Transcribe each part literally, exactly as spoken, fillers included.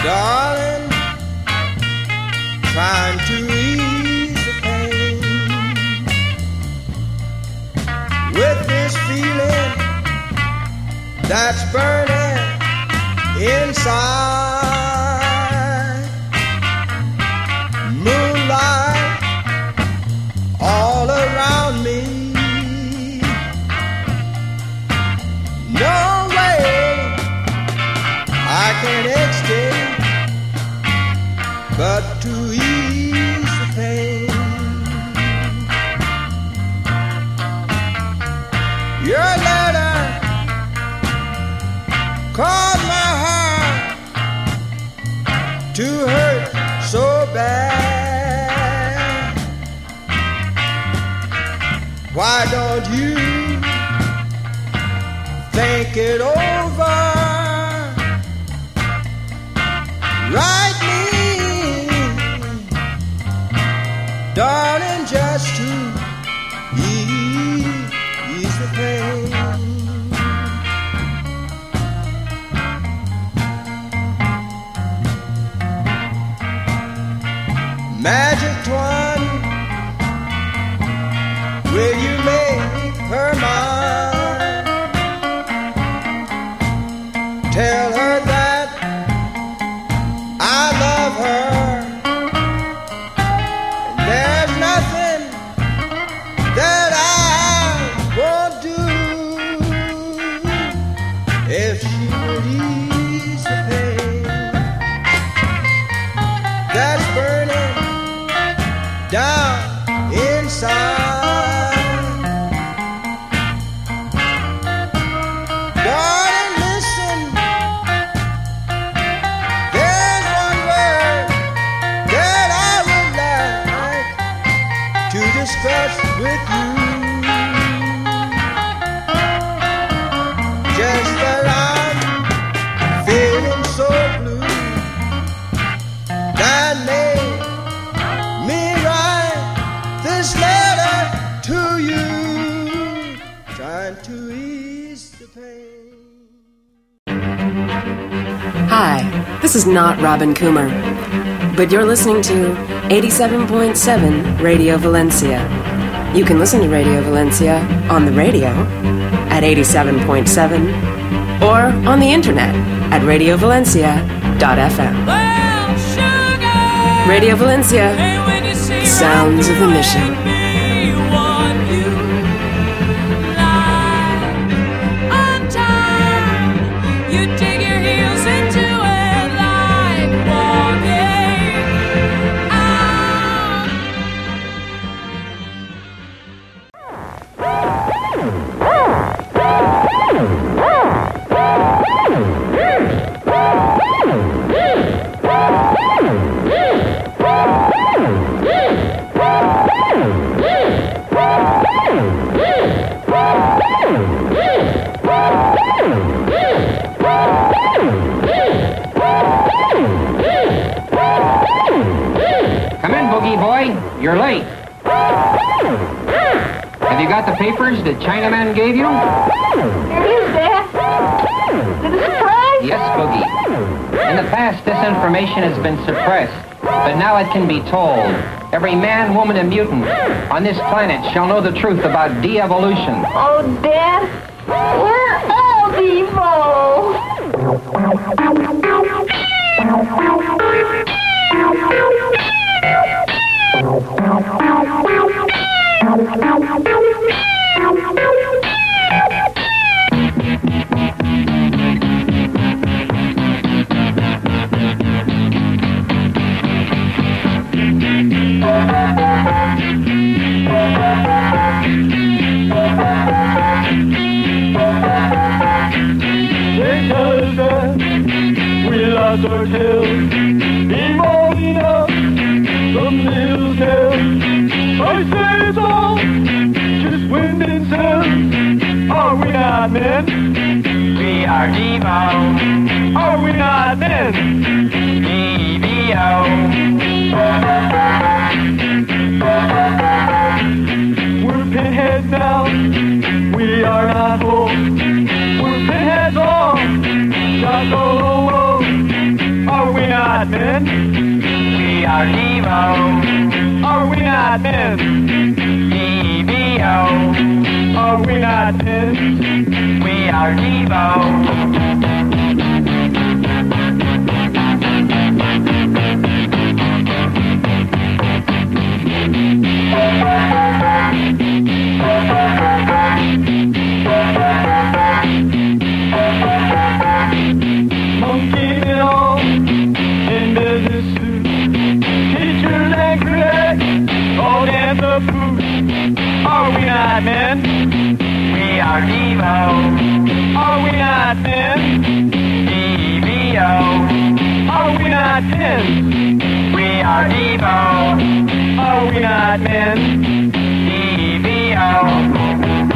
darling, trying to ease the pain with this feeling that's burning inside. Moonlight all around me. No way I can escape but to ease the pain. Your letter caused my heart to hurt so bad. Why don't you think it over? Write me, darling, just to ease, ease the pain. Magic one, will you make her mine? Tell her that I love her. There's nothing that I won't do if she would ease the pain that's burning down inside. Darling, listen, there's one word that I would like to discuss with you. Just that I'm feeling so blue that made me write this letter to you, trying to ease the pain. Hi, this is not Robin Coomer, but you're listening to eighty-seven point seven Radio Valencia. You can listen to Radio Valencia on the radio at eighty-seven point seven or on the internet at radio valencia dot f m. Well, sugar, Radio Valencia, hey, when you see sounds of the mission. me, what you like. Untied, you dig your heels into it like walking out. Come in, Boogie Boy. You're late. Have you got the papers that Chinaman gave you? Here it is, Dad. Is it a surprise? Yes, Boogie. In the past, this information has been suppressed, but now it can be told. Every man, woman, and mutant on this planet shall know the truth about de-evolution. Oh, Dad, we're all evil. They tell us that we lost our tails, evolving up from little tails. I say it's all just wind and sound. Are we not men? We are Devo. Are we not men? D V O. We're pinheads now. We are not whole. We're pinheads all. Shot all over. Are we not? are Devo. Are we not men? D V O. Are we not men? We are Devo. Monkey it all in business suits, teachers and critics, all dance the food. Are we not men? We are Devo. Are we not men? D V O. Are we not men? We are Devo. Are we not men? D V O.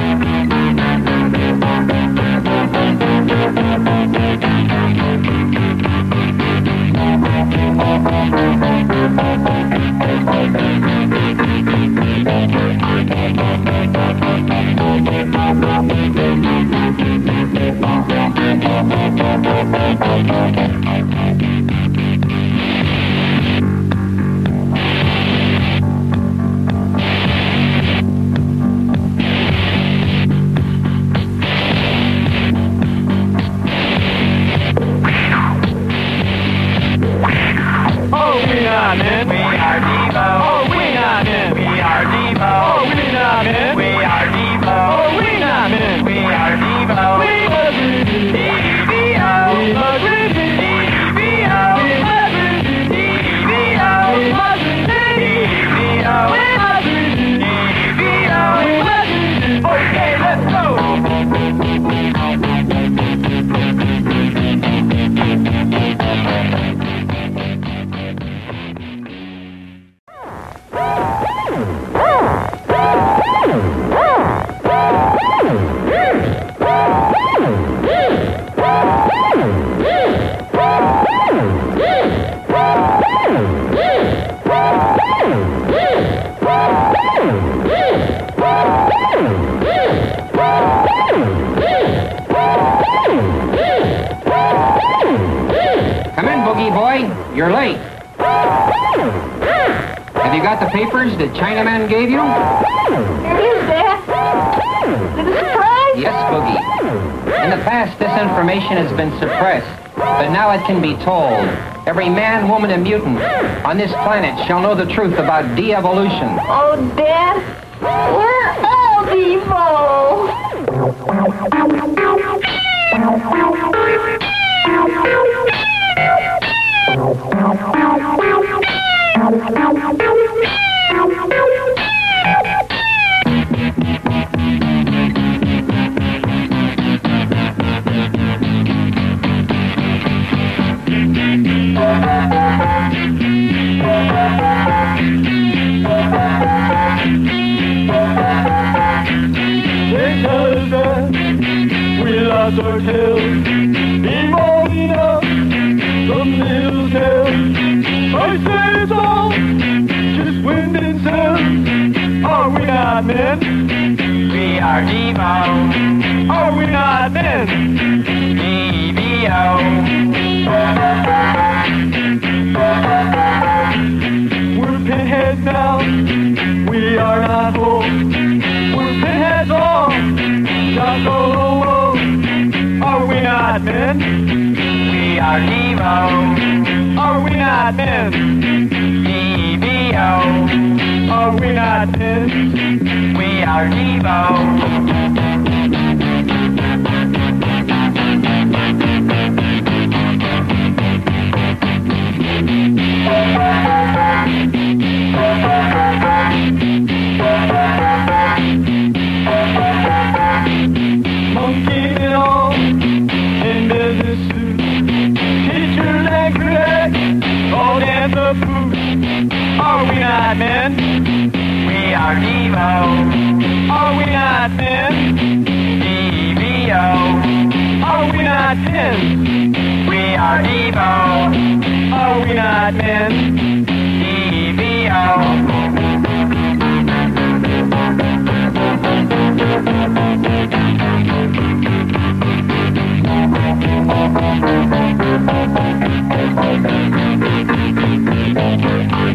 Men. We are Devo. Oh, we not men. We are Devo. Oh, we not men. We are Devo. Oh, we not men. We are Devo. We must be D V O. We must be D V O. We must be D V O. We must be D V O. We must be D V O. We must be. Okay, let's go. You're late. Have you got the papers that Chinaman gave you? Here it is, Dad. Is it a surprise? Yes, Boogie. In the past, this information has been suppressed, but now it can be told. Every man, woman, and mutant on this planet shall know the truth about de-evolution. Oh, Dad, we're all Devo. Our tails, evolving up from little tails. I say it's all just wind and sound. Are we not men? We are Devo. Are we not men? D V O. We're pinheads now. We are not whole. We're pinheads all. Just go. Are we not men? We are Devo. Are we not men? D V O. Are we not men? We are Devo. Monkey it all in business suits, teachers and critics, all dance the food. Are we not men? We are Devo. Are we not men? D V O. Are we not men? We are Devo. Are we not men? D V O. Thank you.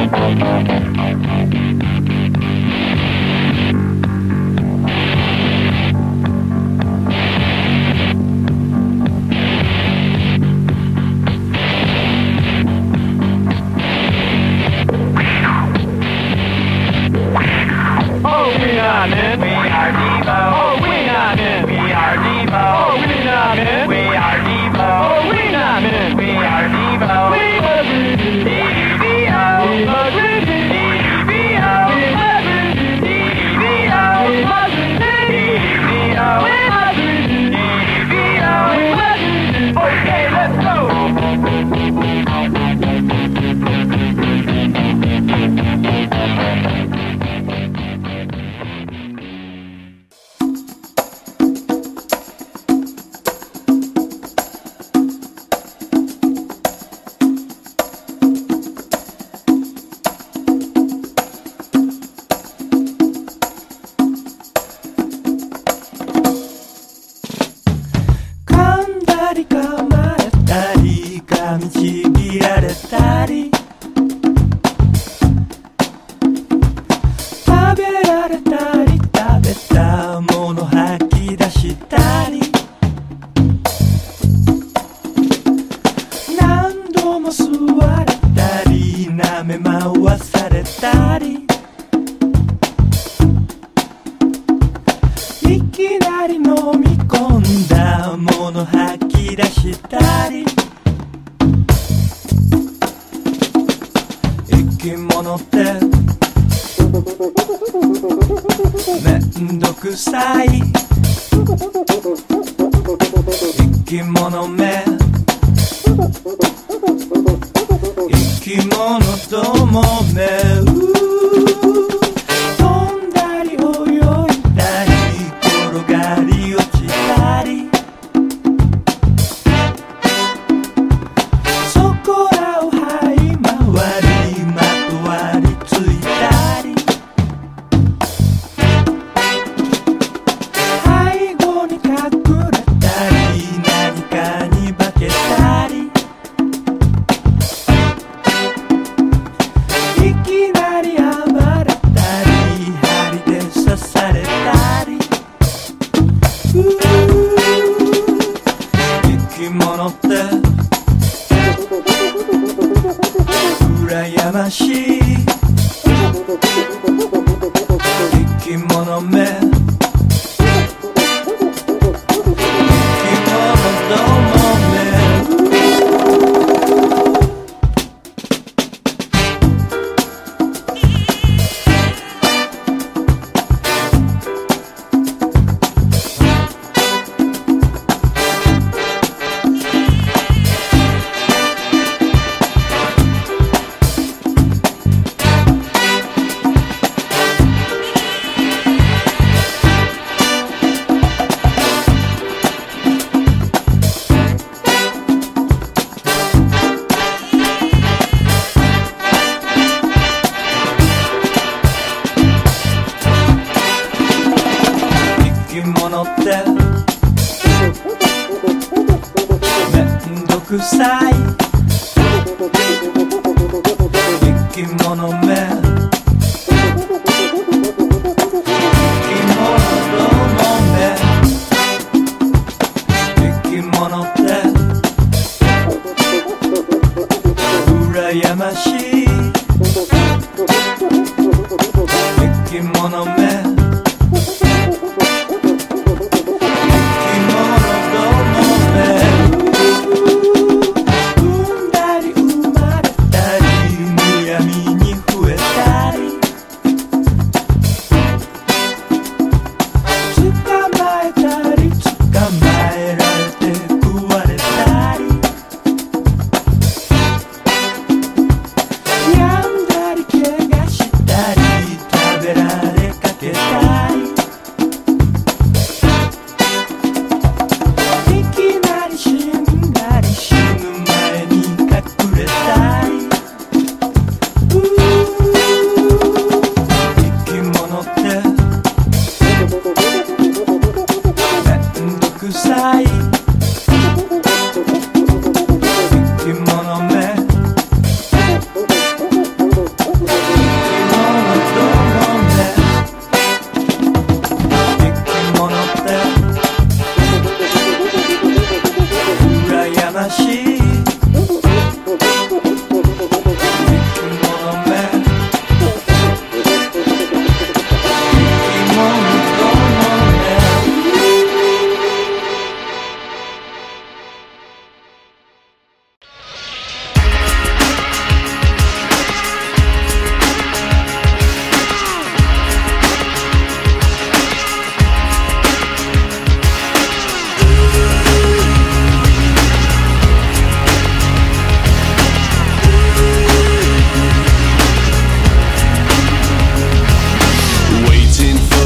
生まれたりむやみに増えた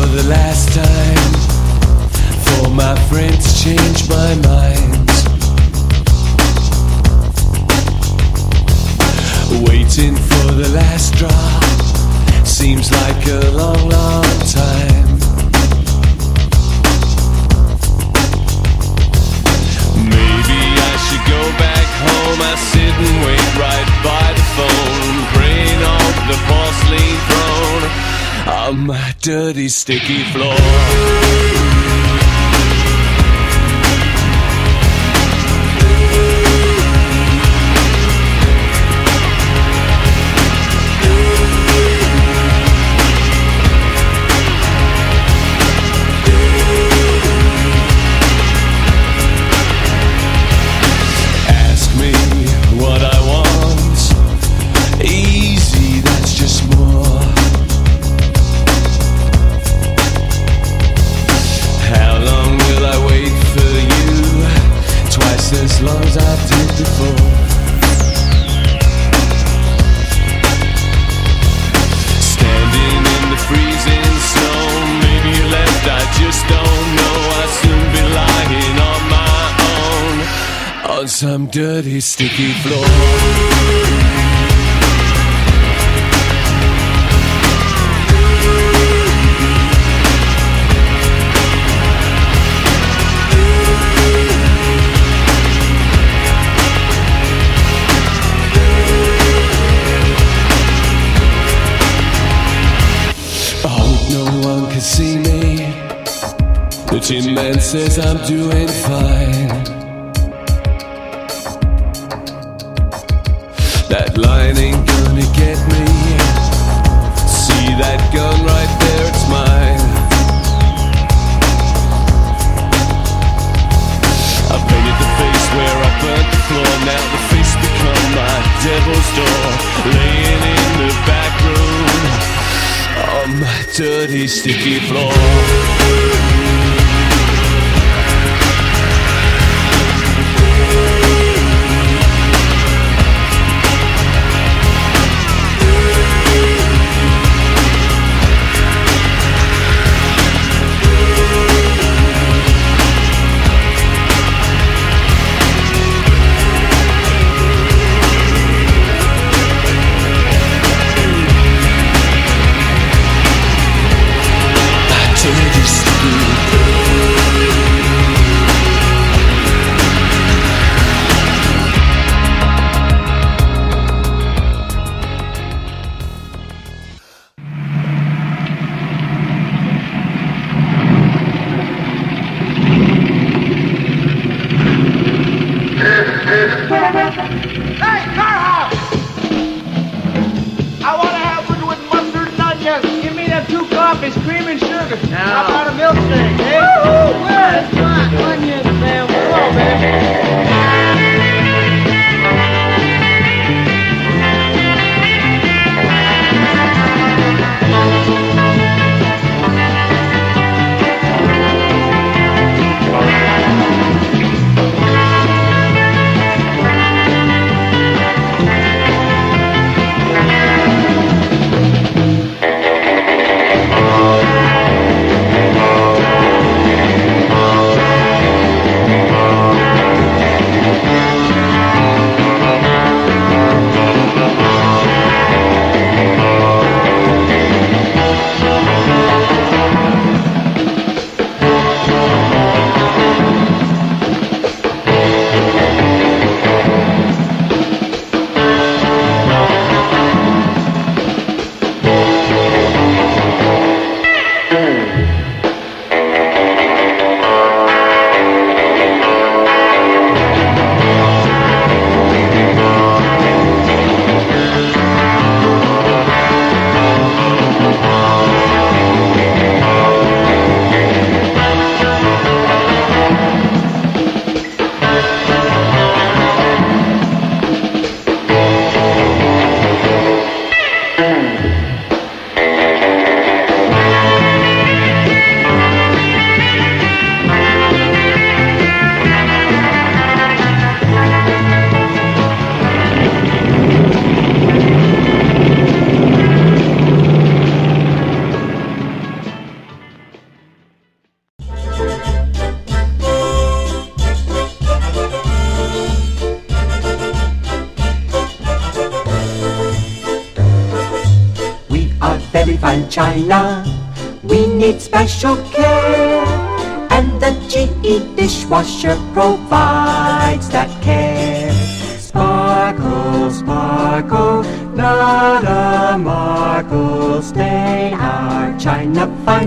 the last time, for my friends changed my mind. Waiting for the last drop seems like a long, long time. Maybe I should go back home. I sit and wait right by the phone, praying on the porcelain throne on my dirty, sticky floor. As long as I did before. Standing in the freezing snow, maybe you left, I just don't know. I'll soon be lying on my own on some dirty, sticky floor. See me, the Tin Man says I'm doing fine. That line ain't gonna get me. See that gun right there, it's mine. I painted the face where I burnt the floor. Now the face become my devil's door. Laying in the back room on my dirty, sticky floor. very fine china. We need special care, and the G E dishwasher provides that care. Sparkle, sparkle, not a markle, stain our china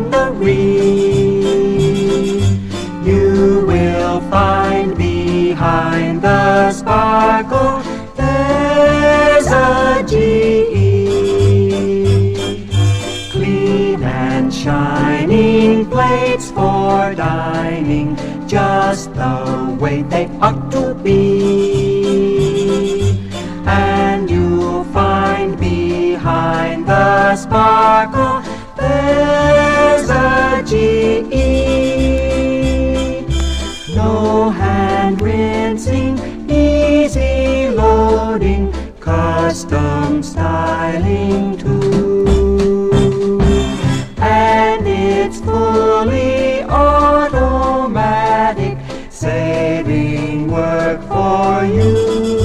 finery. You will find behind the sparkle there's a G E. Clean and shining plates for dining, just the way they ought to be. And you'll find behind the sparkle there's a G E. No hand rinsing, easy loading, custom styling too. And it's fully automatic, saving work for you.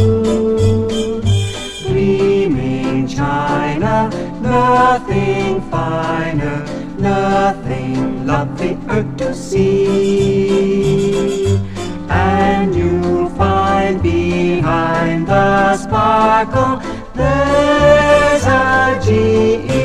Gleaming china, nothing finer, nothing lovelier to see. And you'll find behind the sparkle there's a G E.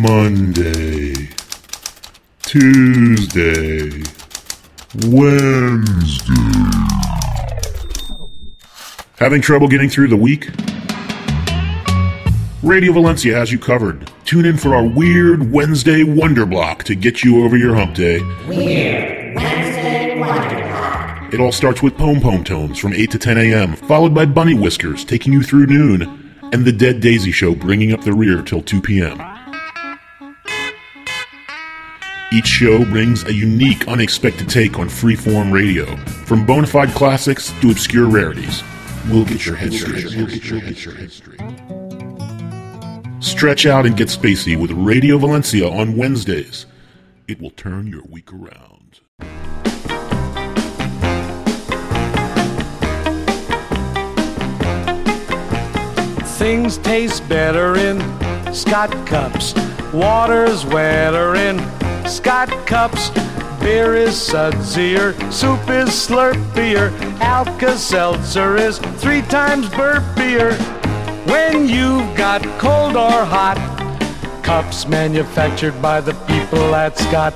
Monday, Tuesday, Wednesday. Having trouble getting through the week? Radio Valencia has you covered. Tune in for our Weird Wednesday Wonder Block to get you over your hump day. Weird Wednesday Wonder Block. It all starts with Pom Pom Tones from eight to ten a.m., followed by Bunny Whiskers taking you through noon, and The Dead Daisy Show bringing up the rear till two p.m. Each show brings a unique, unexpected take on freeform radio, from bona fide classics to obscure rarities. We'll get your head straight. We'll get your head straight. Stretch out and get spacey with Radio Valencia on Wednesdays. It will turn your week around. Things taste better in Scott cups. Water's wetter in Scott cups. Beer is sudsier, soup is slurpier, Alka-Seltzer is three times burpier. When you've got cold or hot, cups manufactured by the people at Scott.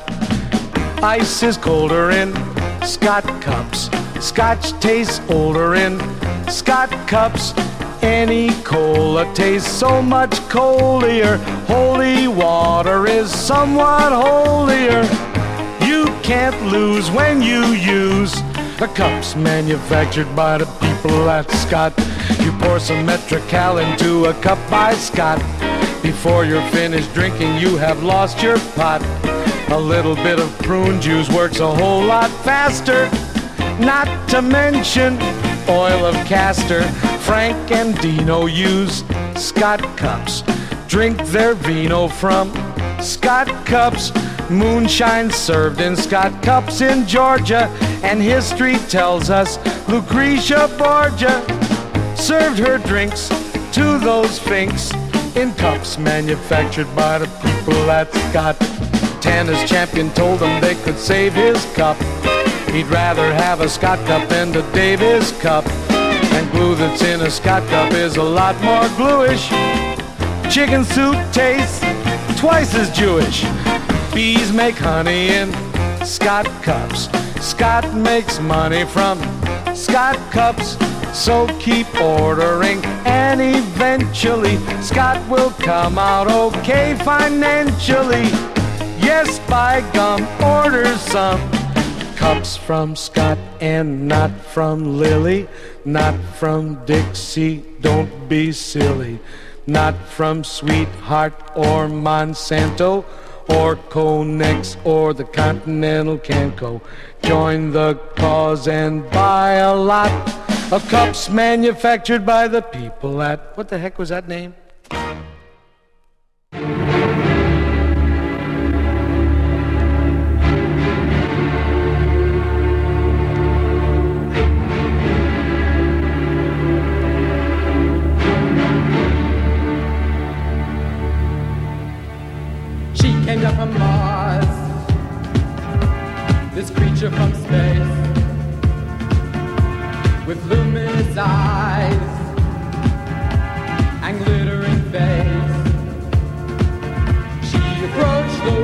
Ice is colder in Scott cups. Scotch tastes older in Scott cups. Any cola tastes so much colder. Holy water is somewhat holier. You can't lose when you use the cups manufactured by the people at Scott. You pour some Metrical into a cup by Scott. Before you're finished drinking, you have lost your pot. A little bit of prune juice works a whole lot faster. Not to mention oil of castor. Frank and Dino use Scott cups. Drink their vino from Scott cups. Moonshine served in Scott cups in Georgia. And history tells us Lucretia Borgia served her drinks to those finks in cups manufactured by the people at Scott. Tanner's champion told them they could save his cup. He'd rather have a Scott cup than the Davis cup. And glue that's in a Scott cup is a lot more gluish. Chicken soup tastes twice as Jewish. Bees make honey in Scott cups. Scott makes money from Scott cups. So keep ordering and eventually Scott will come out okay financially. Yes, by gum, order some cups from Scott and not from Lily. Not from Dixie, don't be silly. Not from Sweetheart or Monsanto or Conex or the Continental Canco. Join the cause and buy a lot of cups manufactured by the people at... What the heck was that name? She came down from Mars, this creature from space, with luminous eyes and glittering face. She approached the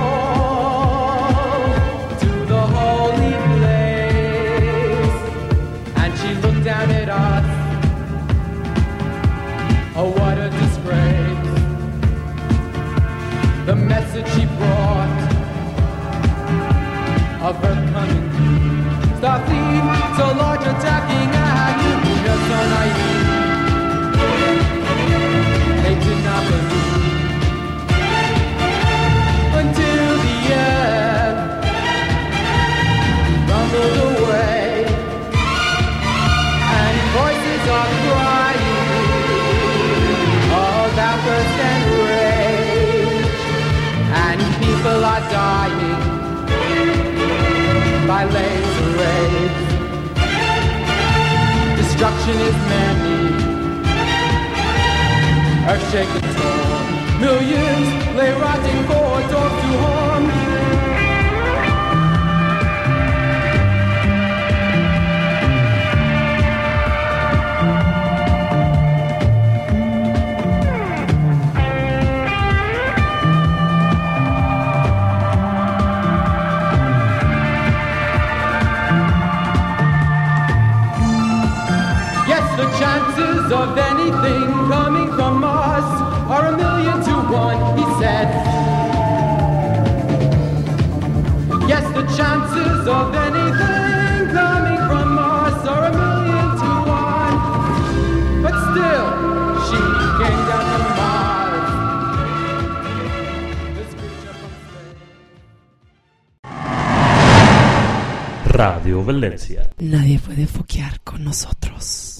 wall to the holy place, and she looked down at us. Oh, what a disgrace. The message she brought of her coming doom. Starfleet, so large, attacking our nuclear, so naive. They did not believe until the end rumbled away, and voices are crying about thirst and rage, and people are dying by laser rays. Destruction is many, earth shaken torn. Millions lay rotting for dog to harm. chances of anything coming from Mars are a million to one, he said. Yes, the chances of anything coming from Mars are a million to one. But still, she came down from Mars. This creature from space. Radio Valencia. Nadie puede foquear con nosotros.